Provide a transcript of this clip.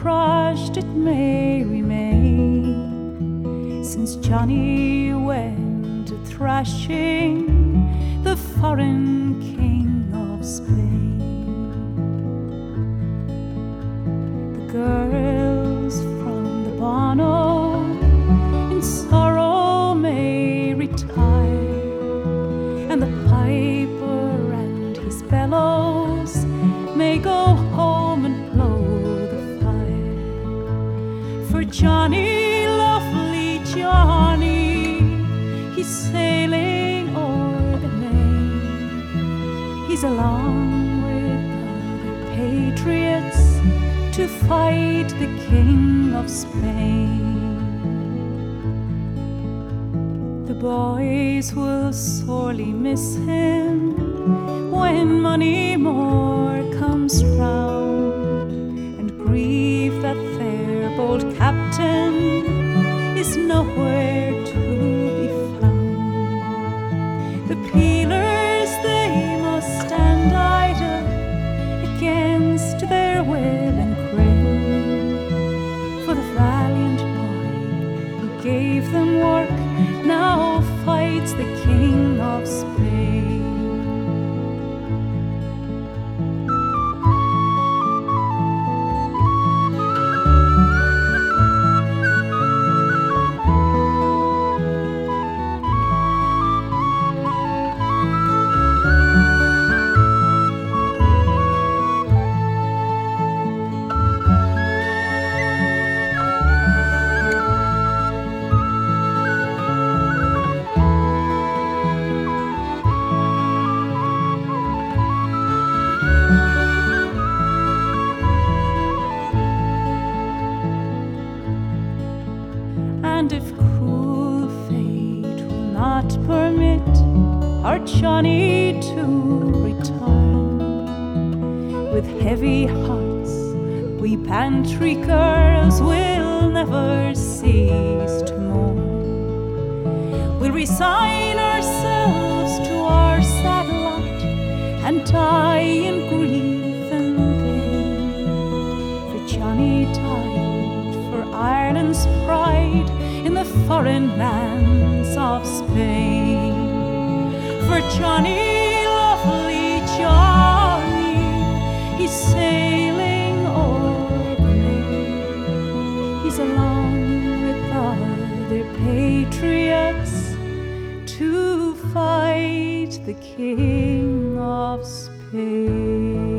crushed it may remain, since Johnny went a thrashing the foreign king of Spain. The girls from the Bono in sorrow may retire, and the piper and his bellows may go home and blow the fire. For Johnny, lovely Johnny, he's sailing o'er the main. He's along with other patriots to fight the King of Spain. The boys will sorely miss him when Moneymore comes round, and grieve that their bold captain is nowhere to be found. The peelers, they must stand idle against their will and grin, for the valiant boy who gave them work now fights the King of Spain. And if cruel fate will not permit our Johnny to return, with heavy hearts we pantry girls will never cease to mourn. We'll resign ourselves to our sad lot and die in grief and pain. For Johnny died for Ireland's pride in the foreign lands of Spain. For Johnny, lovely Johnny, he's sailing o'er the main. He's along with other patriots to fight the King of Spain.